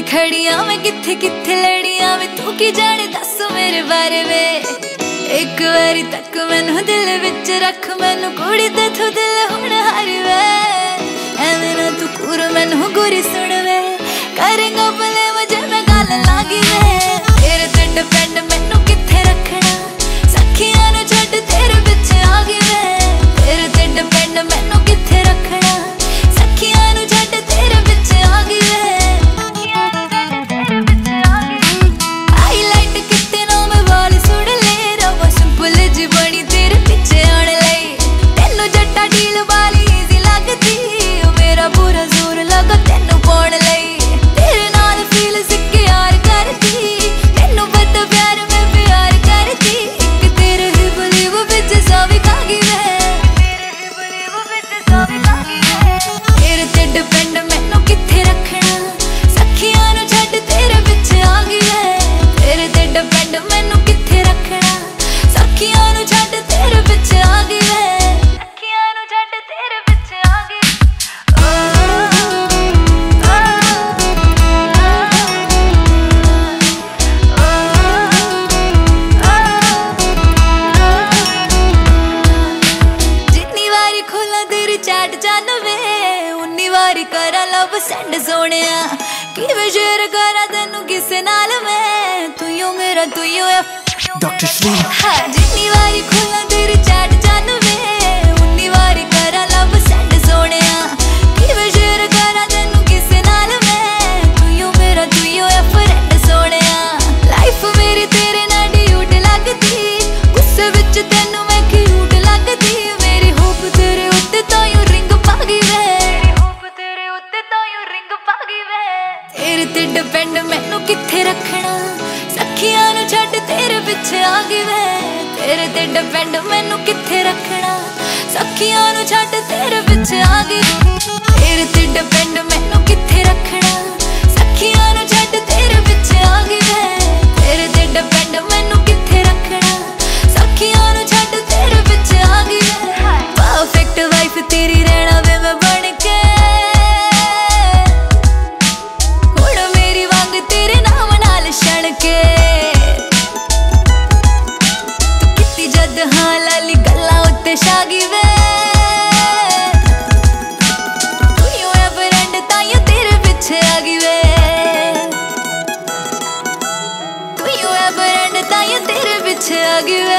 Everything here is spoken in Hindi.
खड़िया मैं किथे किथे लड़िया वे तू की जाने दस मेरे बारे वे। एक बारी तक मैनू दिल विच रख मैनू कुड़ी ते तू दिल हुण हार वे। एवें ना तू कूर मैनू गोरी सुन वे करेंगा भले वजे मैं गल लागी वे। तेरे ते डिपेंड मैनू किथे रखना सखियां नू छड्ड तेरे विच आ गई वे। तेरे ते डिपेंड मैनू किथे रखना सखियां नू छड्ड तेरे विच आ गई वे। चैट जानवे उन्नी वारी करा लव सेंड सोनिया किवें शेयर करा तेनू किसे नाल मैं तू यूं मेरा तू यूं डॉक्टर श्री जितनी वारी खोला तेरी चैट जानवे उन्नी वारी करा लव सेंड सोनिया किवें शेयर करा तेनू किसे नाल मैं तू यूं मेरा तू यूं फ्रेंड सोनिया। लाइफ मेरी तेरे नाल ड्यूट लगदी गुस्से विच तेनू मैं क्यूट लगदी मेरी होप तेरे उत्ते तेरे ते डिपेंड मैनू किथे रखना सखियां नू छड्ड तेरे पिछे आ गई वे। तेरे ते डिपेंड मैनू किथे रखना सखियां नू छड्ड तेरे पिछे आ गई। तेरे ते डिपेंड मैनू किथे रखना सखियां नू छड्ड तेरे पिछे आ गई वे। तेरे ते डिपेंड मैनू किथे रखना सखियां नू छड्ड तेरे पिछे आ गई वे। परफेक्ट वाइफ तेरी रहना वे मैं बन के शागी वे तू यूं है फ्रेंड ताइयों तेरे पीछे आ गई वे। तू यूं है फ्रेंड ताइयों तेरे पीछे आ गई वे।